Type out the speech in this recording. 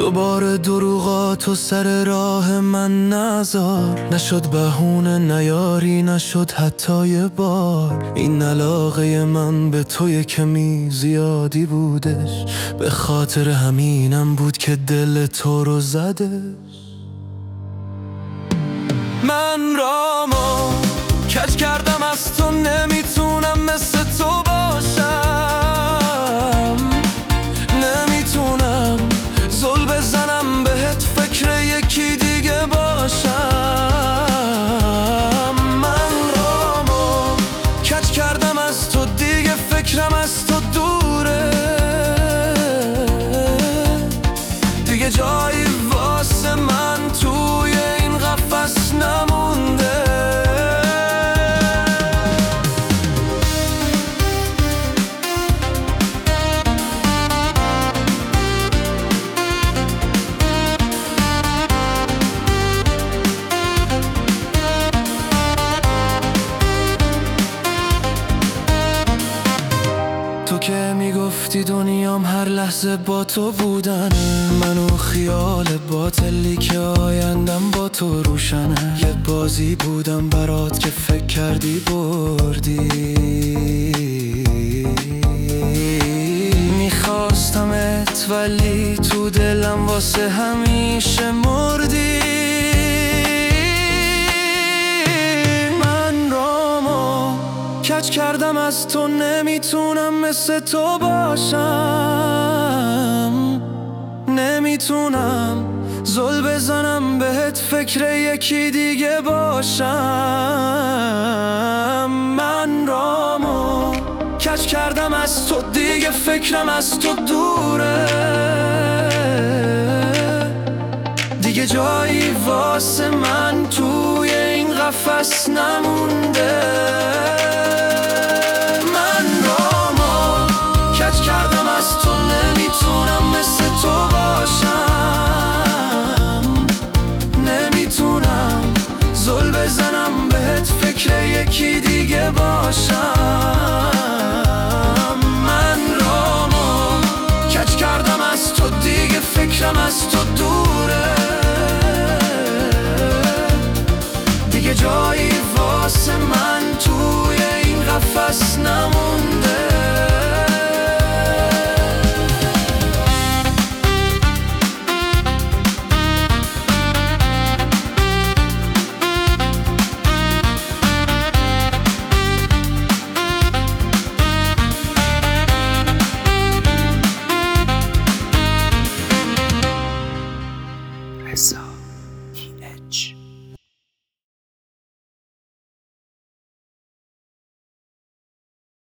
دوباره دروغاتو سر راه من نذار. نشد بهونه نیاری، نشد حتی یه بار. این علاقه من به توی کمی زیادی بودش، به خاطر همینم بود که دل تو رو زدش. من رامو کج کردم از تو، نمیتونم مثل تو باشم. نمیتونم زل بزنم بهت، فکر یکی دیگه باشم. من رامو کج کردم از تو، دیگه فکرم از تو دوره. دیگه جایی واسه من توی این قفس نمونده. تو که میگفتی دنیام هر لحظه با تو بودنه، منو خیال باطلی که آیندم با تو روشنه. یه بازی بودم برات که فکر کردی بردی. میخواستمت ولی تو دلم واسه همیشه مردی. کج کردم از تو، نمیتونم مثل تو باشم. نمیتونم زل بزنم بهت، فکر یکی دیگه باشم. من رامو کج کردم از تو، دیگه فکرم از تو دوره. دیگه جایی واسه من توی این قفس نمونده. نمیتونم مثل تو باشم. نمیتونم زل بزنم بهت، فکر یکی دیگه باشم.